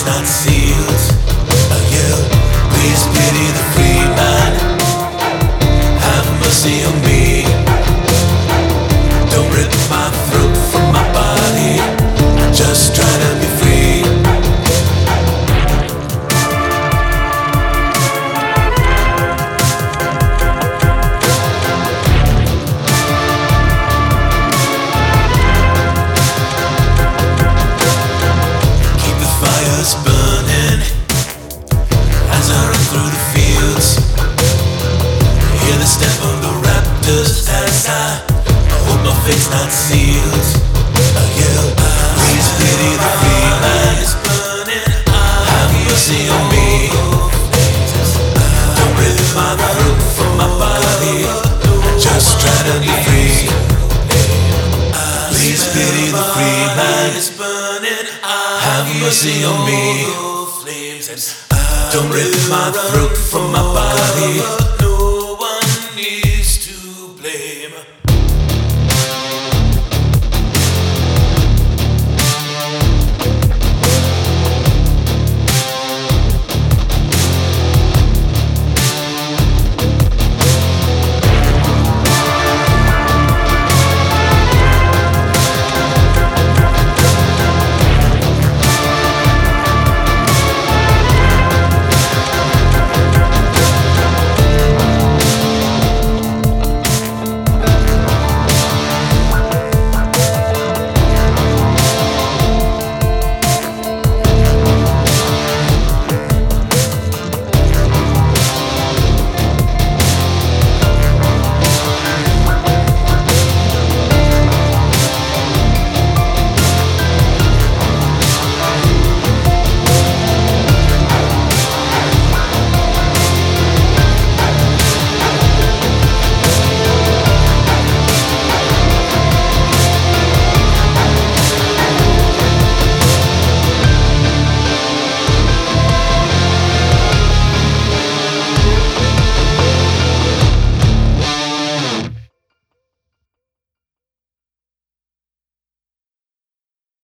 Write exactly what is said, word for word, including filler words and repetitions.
not sealed. I yell, please pity the free man. Have mercy on me. Don't rip my throat from my body. I just try to be free. Keep the fires burning as I run through the fields. Hear the step of the raptors as I hope my fate's not sealed. I yell, please pity the free man. It's burning. Have mercy on me. Don't rip my throat from my body. Just try to be free. Please pity the free man. It's burning. Have mercy on me. Don't rip my throat from my body.